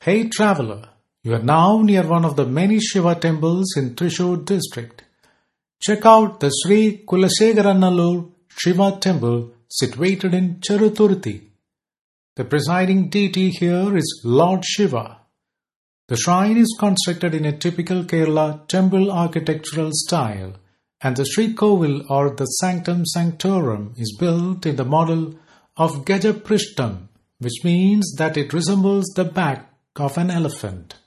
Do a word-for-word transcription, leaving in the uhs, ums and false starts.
Hey traveller, you are now near one of the many Shiva temples in Thrissur district. Check out the Sri Kulasegaranallur Shiva temple situated in Cheruthurthi. The presiding deity here is Lord Shiva. The shrine is constructed in a typical Kerala temple architectural style, and the Sri Kovil or the Sanctum Sanctorum is built in the model of Gajaprishtam, which means that it resembles the back of an elephant.